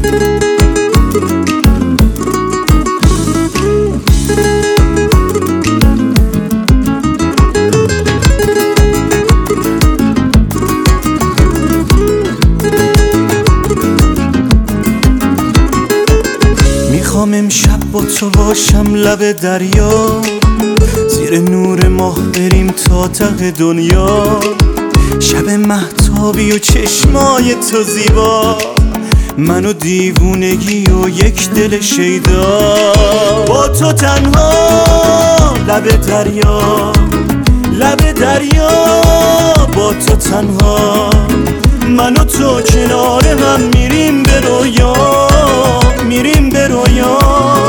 میخوام امشب با تو باشم لب دریا، زیر نور ماه بریم تا ته دنیا. شب مهتابی و چشمای تو زیبا، منو دیوونگی و یک دل شیدا. با تو تنها لب دریا، لب دریا. با تو تنها من و تو کنار هم میریم به رویا، میریم به رویا.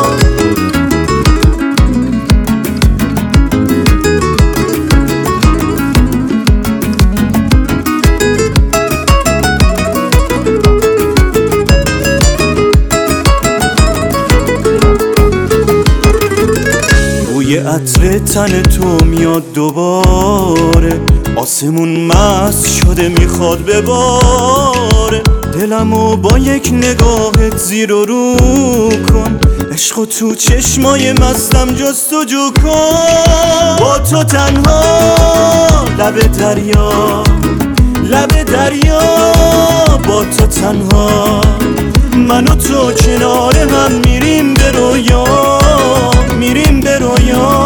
بوی عطر تن تو میاد دوباره، آسمون مست شده میخواد بباره. دلمو با یک نگاهت زیر و رو کن، عشقو تو چشمای مستم جستجو کن. با تو تنها لب دریا، لب دریا. با تو تنها من و تو کنار هم میریم به رویا، میریم به رویا.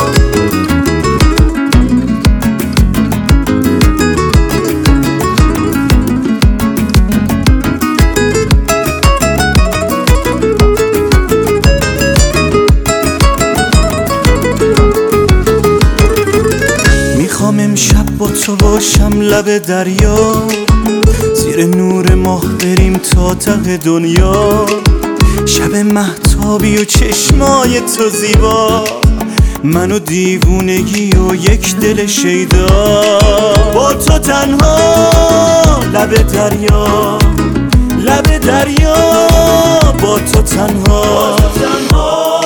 میخوام امشب با تو باشم لب دریا، زیر نور ماه بریم تا ته دنیا. شب مهتابی و چشمای تو زیبا، منو دیوونگی و یک دل شیدا. با تو تنها لب دریا، لب دریا. با تو تنها